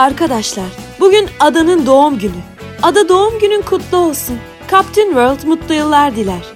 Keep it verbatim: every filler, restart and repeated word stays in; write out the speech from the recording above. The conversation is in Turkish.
Arkadaşlar, bugün Ada'nın doğum günü. Ada doğum günün kutlu olsun. Captain World mutlu yıllar diler.